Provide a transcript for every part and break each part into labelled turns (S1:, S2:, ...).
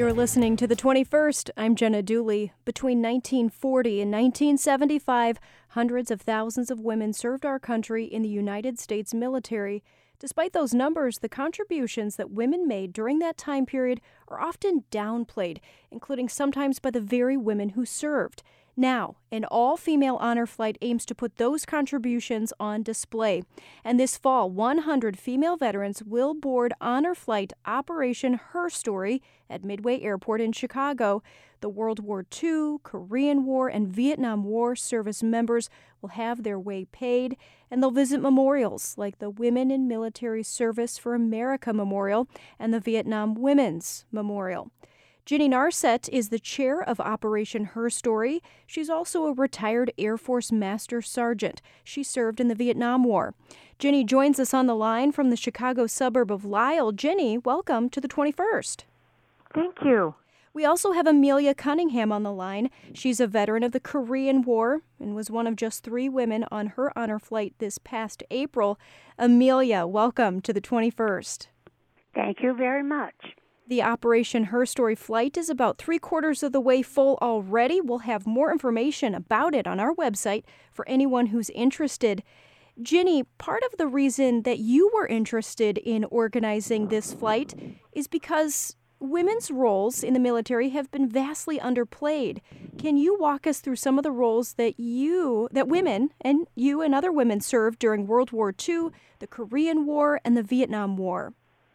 S1: You're listening to The 21st. I'm Jenna Dooley. Between 1940 and 1975, hundreds of thousands of women served our country in the United States military. Despite those numbers, the contributions that women made during that time period are often downplayed, including sometimes by the very women who served. Now, an all-female honor flight aims to put those contributions on display. And this fall, 100 female veterans will board Honor Flight Operation Her Story at Midway Airport in Chicago. The World War II, Korean War, and Vietnam War service members will have their way paid, and they'll visit memorials like the Women in Military Service for America Memorial and the Vietnam Women's Memorial. Ginny Narset is the chair of Operation Her Story. She's also a retired Air Force Master Sergeant. She served in the Vietnam War. Ginny joins us on the line from the Chicago suburb of Lisle. Ginny, welcome to the 21st.
S2: Thank you.
S1: We also have Amelia Cunningham on the line. She's a veteran of the Korean War and was one of just 3 women on her honor flight this past April. Amelia, welcome to the 21st.
S2: Thank you very much.
S1: The Operation Her Story flight is about 3/4 of the way full already. We'll have more information about it on our website for anyone who's interested. Ginny, part of the reason that you were interested in organizing this flight is because women's roles in the military have been vastly underplayed. Can you walk us through some of the roles that women and you and other women served during World War II, the Korean War, and the Vietnam War?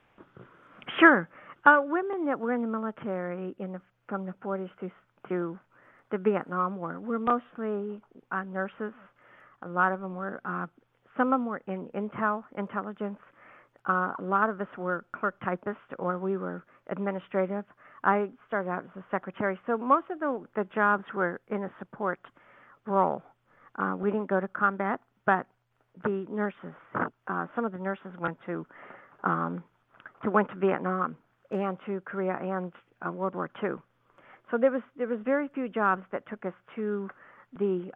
S2: Sure. Women that were in the military from the 40s to the Vietnam War were mostly nurses. A lot of them were, some of them were in intelligence. A lot of us were clerk typists, or we were administrative. I started out as a secretary. So most of the jobs were in a support role. We didn't go to combat, but the nurses, some of the nurses went to Vietnam and to Korea and World War II. So there was very few jobs that took us to the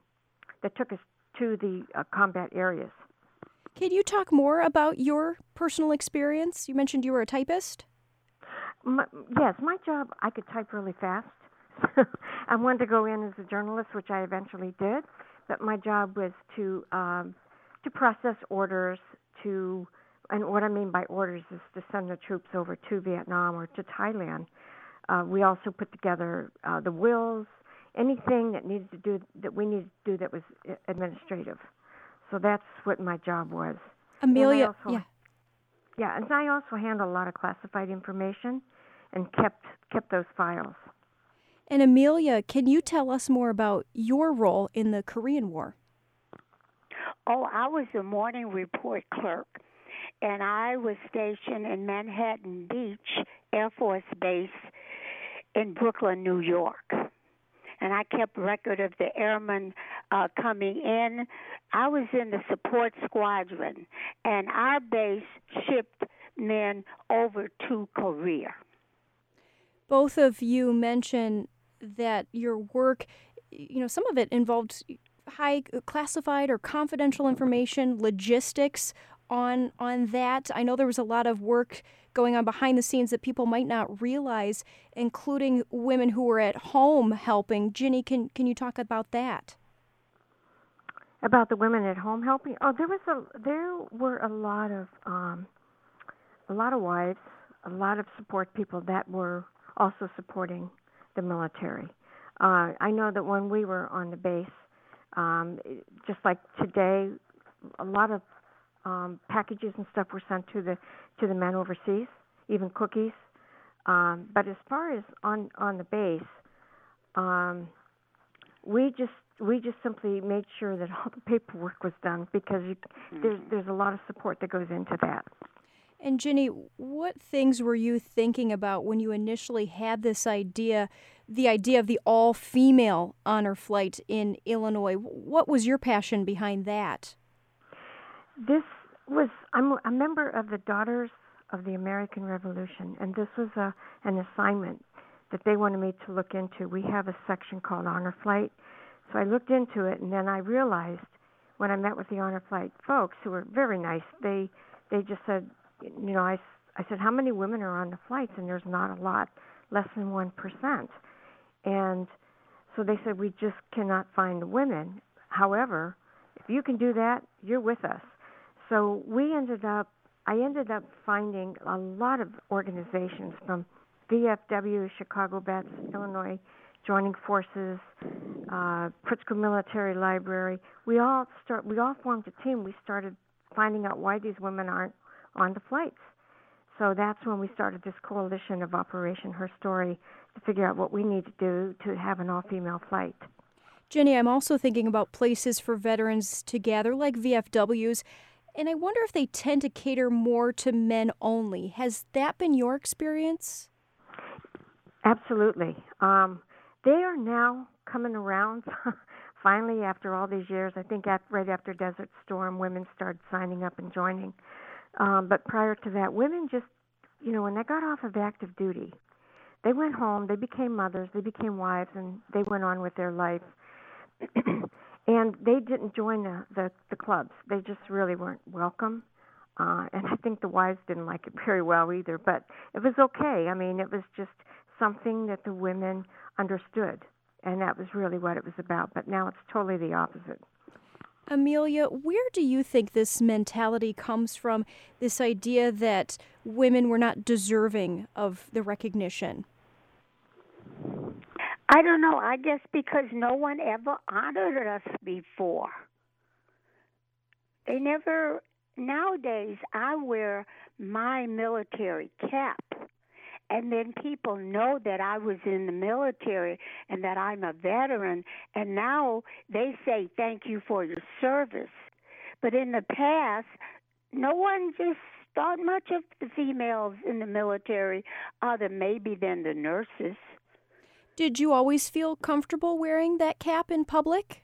S2: combat areas.
S1: Can you talk more about your personal experience? You mentioned you were a typist.
S2: Yes, my job, I could type really fast. I wanted to go in as a journalist, which I eventually did, but my job was to process orders, and what I mean by orders is to send the troops over to Vietnam or to Thailand. We also put together the wills, anything that we needed to do that was administrative. So that's what my job was.
S1: Amelia,
S2: Yeah, and I also handled a lot of classified information and kept those files.
S1: And Amelia, can you tell us more about your role in the Korean War?
S3: Oh, I was a morning report clerk, and I was stationed in Manhattan Beach Air Force Base in Brooklyn, New York. And I kept record of the airmen coming in. I was in the support squadron, and our base shipped men over to Korea.
S1: Both of you mentioned that your work, some of it involved high classified or confidential information, logistics on that. I know there was a lot of work going on behind the scenes that people might not realize, including women who were at home helping. Ginny, can you talk about that?
S2: About the women at home helping? Oh, there were a lot of wives, a lot of support people that were also supporting the military. I know that when we were on the base, just like today, a lot of packages and stuff were sent to the men overseas, even cookies. But as far as on the base, we just simply made sure that all the paperwork was done because there's a lot of support that goes into that.
S1: And Ginny, what things were you thinking about when you initially had this idea, the idea of the all-female honor flight in Illinois? What was your passion behind that?
S2: I'm a member of the Daughters of the American Revolution, and this was an assignment that they wanted me to look into. We have a section called Honor Flight. So I looked into it, and then I realized when I met with the Honor Flight folks, who were very nice, they just said, I said, how many women are on the flights? And there's not a lot. less than 1%. And so they said, we just cannot find the women. However, if you can do that, you're with us. So I ended up finding a lot of organizations from VFW, Chicago Baptist Illinois, Joining Forces, Pritzker Military Library. We all formed a team. We started finding out why these women aren't on the flights. So that's when we started this coalition of Operation Her Story to figure out what we need to do to have an all-female flight.
S1: Jenny, I'm also thinking about places for veterans to gather, like VFWs, and I wonder if they tend to cater more to men only. Has that been your experience?
S2: Absolutely. They are now coming around. Finally, after all these years, I think right after Desert Storm, women started signing up and joining. But prior to that, women just, when they got off of active duty, they went home, they became mothers, they became wives, and they went on with their life. And they didn't join the clubs. They just really weren't welcome. And I think the wives didn't like it very well either. But it was okay. I mean, it was just something that the women understood. And that was really what it was about. But now it's totally the opposite.
S1: Amelia, where do you think this mentality comes from, this idea that women were not deserving of the recognition?
S3: I don't know. I guess because no one ever honored us before. They never. Nowadays, I wear my military cap, and then people know that I was in the military and that I'm a veteran, and now they say thank you for your service. But in the past, no one just thought much of the females in the military other maybe than the nurses.
S1: Did you always feel comfortable wearing that cap in public?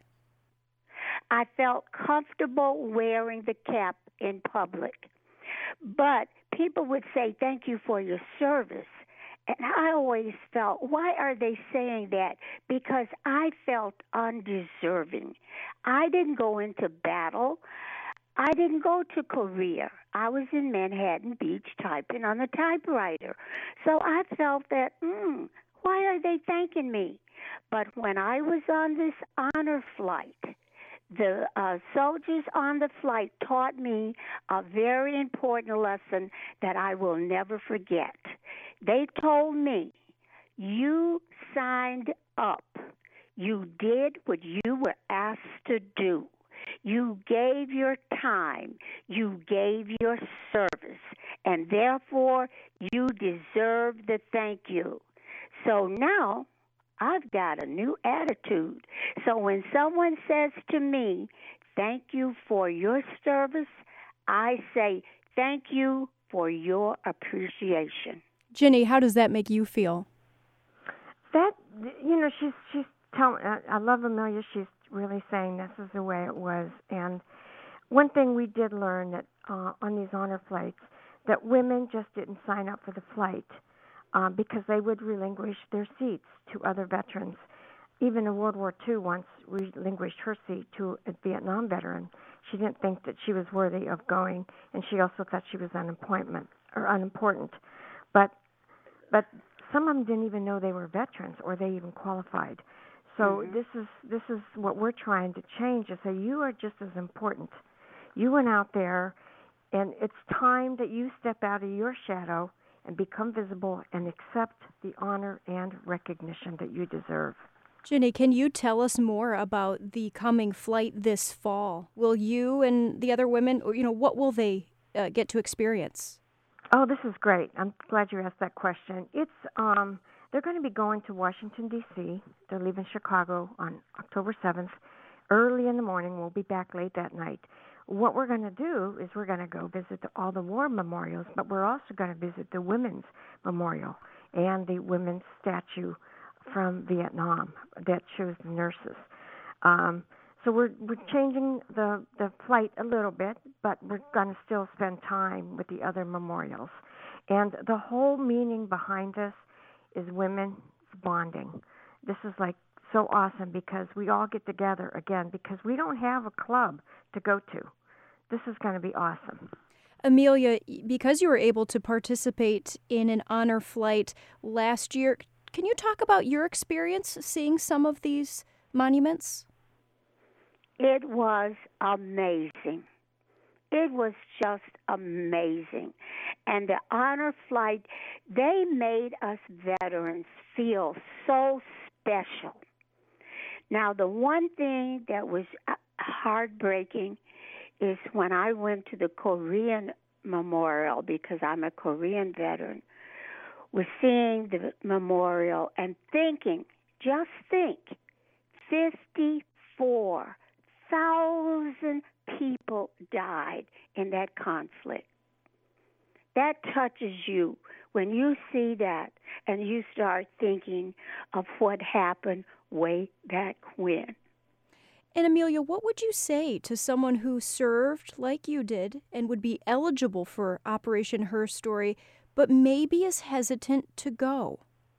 S3: I felt comfortable wearing the cap in public. But people would say, thank you for your service. And I always felt, why are they saying that? Because I felt undeserving. I didn't go into battle. I didn't go to Korea. I was in Manhattan Beach typing on a typewriter. So I felt that, why are they thanking me? But when I was on this honor flight, the soldiers on the flight taught me a very important lesson that I will never forget. They told me, you signed up. You did what you were asked to do. You gave your time. You gave your service. And therefore, you deserve the thank you. So now, I've got a new attitude. So when someone says to me, thank you for your service, I say, thank you for your appreciation.
S1: Jenny, how does that make you feel?
S2: That, she's telling, I love Amelia. She's really saying this is the way it was. And one thing we did learn that on these honor flights, that women just didn't sign up for the flight. Because they would relinquish their seats to other veterans. Even in World War II once relinquished her seat to a Vietnam veteran. She didn't think that she was worthy of going, and she also thought she was unimportant. But some of them didn't even know they were veterans or they even qualified. So this is what we're trying to change, is say you are just as important. You went out there, and it's time that you step out of your shadow and become visible and accept the honor and recognition that you deserve.
S1: Jenny, can you tell us more about the coming flight this fall? Will you and the other women, what will they get to experience?
S2: Oh, this is great. I'm glad you asked that question. It's they're going to be going to Washington, D.C. They're leaving Chicago on October 7th. Early in the morning. We'll be back late that night. What we're going to do is we're going to go visit all the war memorials, but we're also going to visit the Women's Memorial and the Women's Statue from Vietnam that shows the nurses. So we're changing the flight a little bit, but we're going to still spend time with the other memorials. And the whole meaning behind this is women's bonding. This is like so awesome because we all get together again because we don't have a club to go to. This is going to be awesome.
S1: Amelia, because you were able to participate in an honor flight last year, can you talk about your experience seeing some of these monuments?
S3: It was amazing. It was just amazing. And the honor flight, they made us veterans feel so special. Now, the one thing that was heartbreaking is when I went to the Korean Memorial, because I'm a Korean veteran, was seeing the memorial and thinking, just think, 54,000 people died in that conflict. That touches you when you see that and you start thinking of what happened way back when.
S1: And Amelia, what would you say to someone who served like you did and would be eligible for Operation Her Story, but maybe is hesitant to go?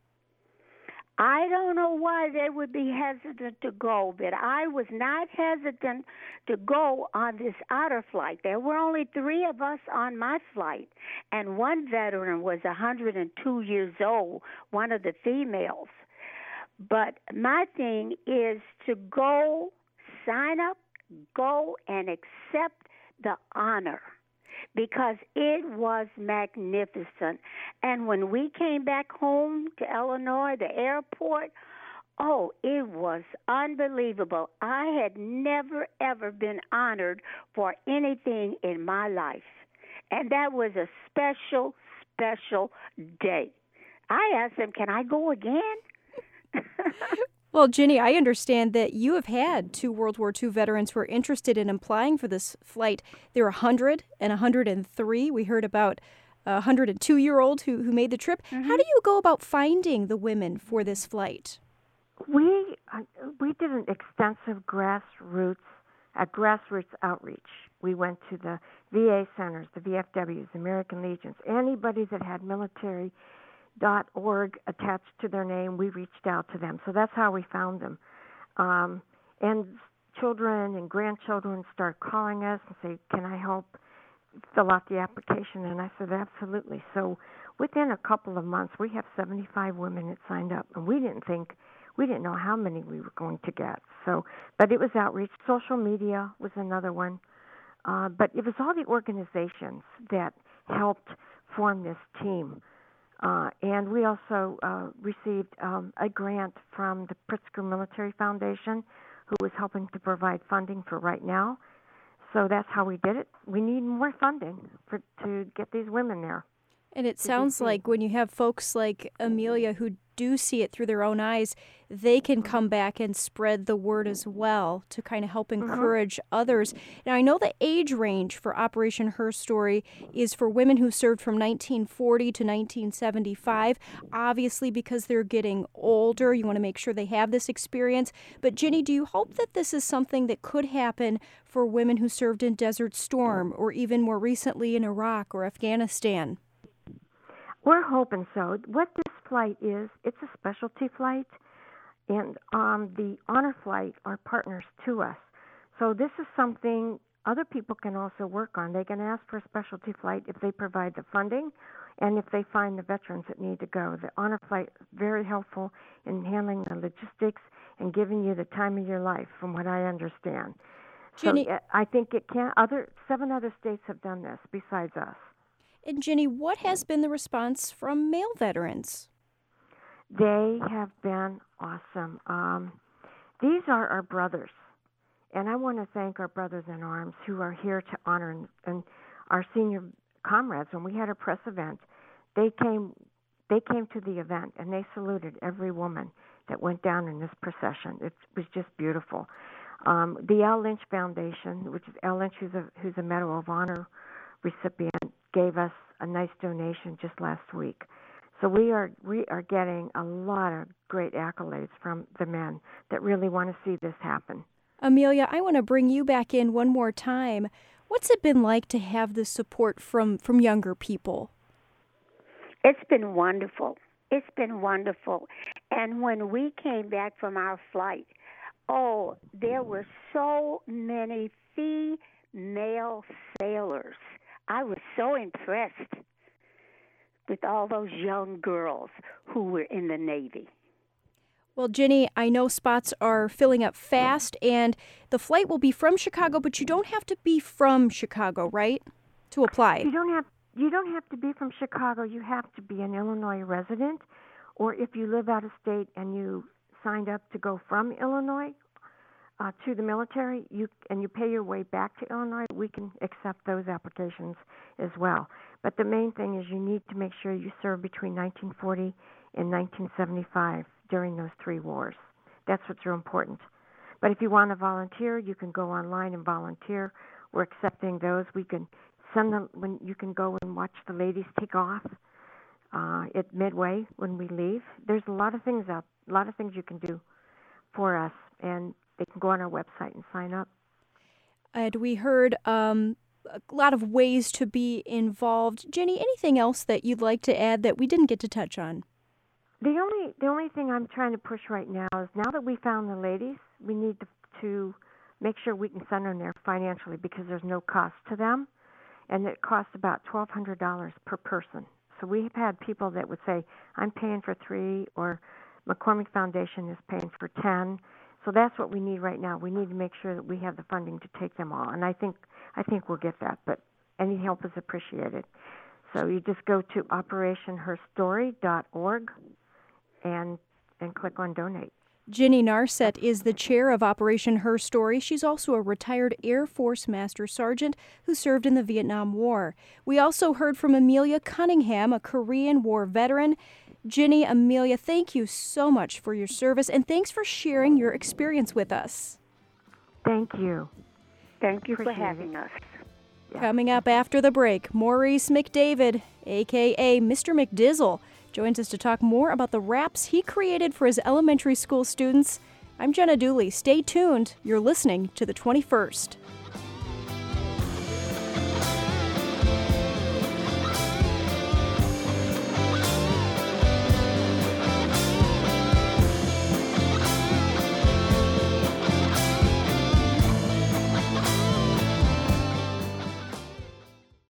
S3: I don't know why they would be hesitant to go, but I was not hesitant to go on this honor flight. There were only 3 of us on my flight, and one veteran was 102 years old, one of the females. But my thing is to go, sign up, go and accept the honor, because it was magnificent. And when we came back home to Illinois, the airport, oh, it was unbelievable. I had never, ever been honored for anything in my life. And that was a special, special day. I asked him, can I go again?
S1: Well, Ginny, I understand that you have had 2 World War II veterans who are interested in applying for this flight. There are 100 and 103. We heard about a 102-year-old who made the trip.
S3: Mm-hmm.
S1: How do you go about finding the women for this flight?
S2: We did an extensive grassroots outreach. We went to the VA centers, the VFWs, American Legions, anybody that had military.org attached to their name, we reached out to them. So that's how we found them. And children and grandchildren start calling us and say, can I help fill out the application? And I said, absolutely. So within a couple of months, we have 75 women that signed up. And we didn't know how many we were going to get. So, but it was outreach. Social media was another one. But it was all the organizations that helped form this team. And we also received a grant from the Pritzker Military Foundation, who was helping to provide funding for Right Now. So that's how we did it. We need more funding to get these women there.
S1: And it sounds like when you have folks like Amelia who do see it through their own eyes, they can come back and spread the word as well to kind of help encourage others. Now, I know the age range for Operation Her Story is for women who served from 1940 to 1975. Obviously, because they're getting older, you want to make sure they have this experience. But Ginny, do you hope that this is something that could happen for women who served in Desert Storm or even more recently in Iraq or Afghanistan?
S2: We're hoping so. What this flight is, it's a specialty flight, and the honor flight are partners to us. So this is something other people can also work on. They can ask for a specialty flight if they provide the funding and if they find the veterans that need to go. The honor flight is very helpful in handling the logistics and giving you the time of your life, from what I understand.
S1: Ginny,
S2: so I think it can. 7 other states have done this besides us.
S1: And Ginny, what has been the response from male veterans?
S2: They have been awesome. These are our brothers, and I want to thank our brothers in arms who are here to honor and our senior comrades. When we had a press event, they came to the event and they saluted every woman that went down in this procession. It was just beautiful. The Al Lynch Foundation, which is Al Lynch, who's a Medal of Honor recipient, gave us a nice donation just last week. So we are getting a lot of great accolades from the men that really want to see this happen.
S1: Amelia, I want to bring you back in one more time. What's it been like to have this support from younger people?
S3: It's been wonderful. It's been wonderful. And when we came back from our flight, there were so many female sailors. I was so impressed with all those young girls who were in the Navy.
S1: Well, Ginny, I know spots are filling up fast, and the flight will be from Chicago, but you don't have to be from Chicago, right, to apply?
S2: You don't have to be from Chicago. You have to be an Illinois resident, or if you live out of state and you signed up to go from Illinois to the military, you pay your way back to Illinois, we can accept those applications as well. But the main thing is you need to make sure you serve between 1940 and 1975 during those 3 wars. That's what's real important. But if you want to volunteer, you can go online and volunteer. We're accepting those. We can send them when you can go and watch the ladies take off at Midway when we leave. There's a lot of things you can do for us, and they can go on our website and sign up.
S1: And we heard a lot of ways to be involved. Jenny, anything else that you'd like to add that we didn't get to touch on?
S2: The only thing I'm trying to push right now is now that we found the ladies, we need to make sure we can send them there financially because there's no cost to them, and it costs about $1,200 per person. So we've had people that would say, I'm paying for 3, or McCormick Foundation is paying for 10. So that's what we need right now. We need to make sure that we have the funding to take them all, and I think we'll get that, but any help is appreciated. So you just go to operationherstory.org and click on donate.
S1: Ginny Narset is the chair of Operation Her Story. She's also a retired Air Force Master Sergeant who served in the Vietnam War. We also heard from Amelia Cunningham, a Korean War veteran. Ginny, Amelia, thank you so much for your service, and thanks for sharing your experience with us.
S2: Thank you.
S3: Thank you for having us.
S2: Yeah.
S1: Coming up after the break, Maurice McDavid, a.k.a. Mr. McDizzle, joins us to talk more about the raps he created for his elementary school students. I'm Jenna Dooley. Stay tuned. You're listening to The 21st.